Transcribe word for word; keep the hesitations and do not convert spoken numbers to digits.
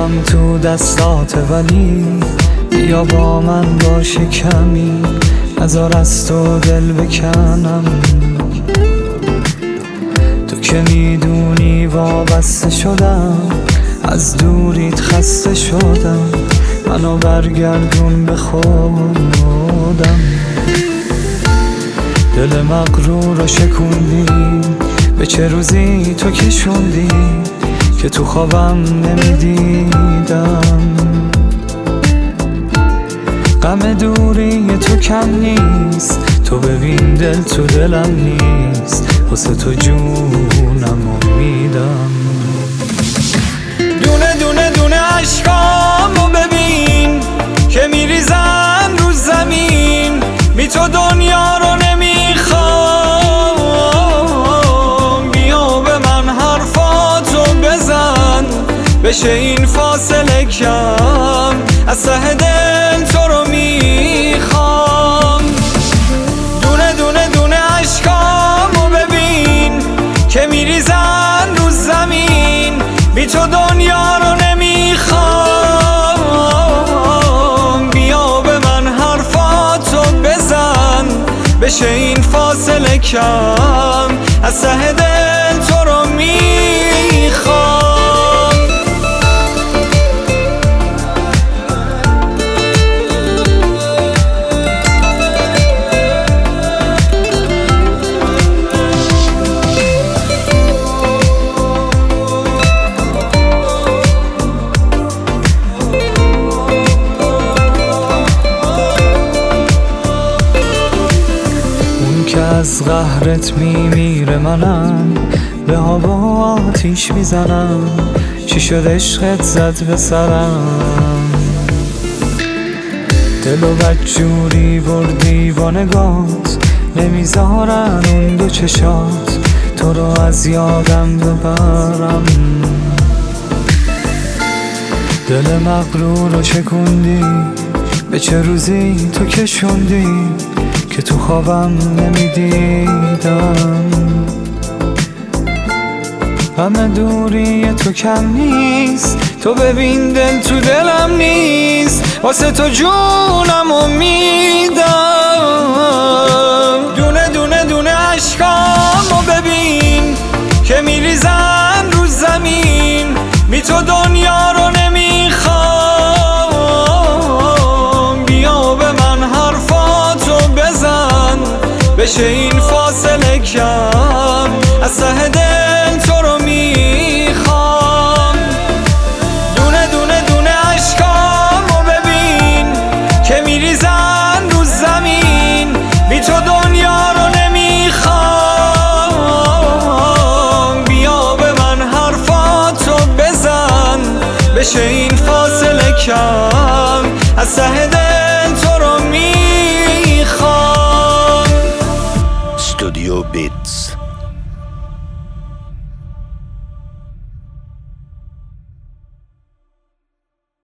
دلم تو دستات، ولی بیا با من باشی کمی، نذار از تو دل بکنم. تو که میدونی وابسته شدم، از دوریت خسته شدم، منو برگردون به خودم. دل مغرور رو شکوندی، به چه روزی تو کشوندی که تو خوابم نمیدیدم. غم دوری تو کم نیست، تو ببین دل تو دلم نیست، واسه تو جونم امیدم. دونه دونه دونه عشقامو ببین که میریزن رو زمین، بی تو دنیا رو نمیخوام. بیا به من حرفاتو بزن، بشه این فاصله کم، از ته دل تو رو میخوام. دونه دونه دونه عشقامو ببین که میریزن رو زمین، بی تو دنیا رو نمیخوام. بیا به من حرفاتو بزن، بشه این فاصله کم، از ته دل تو رو میخوام. که از قهرت میمیره، منم به هوا آتیش میزنم. چی شد عشقت زد به سرم، دل و بدجوری بردی با نگات، نمیذارن اون دو چشات تو رو از یادم ببرم. دل مغرور رو شکوندی، به چه روزی تو کشوندی که تو خوابم نمیدیدم. غم دوری تو کم نیست، تو ببین دل تو دلم نیست، واسه تو جونم امیدم. دونه دونه دونه عشقامو ببین که میریزن رو زمین، بی تو دنیا رو نمیخوام. بیا به من حرفاتو بزن، بشه این فاصله کم، از ته دل تو رو میخوام. دونه دونه دونه عشقامو ببین که میریزن رو زمین، بی تو دنیا رو نمیخوام. بیا به من حرفاتو بزن، بشه این فاصله کم، از ته دل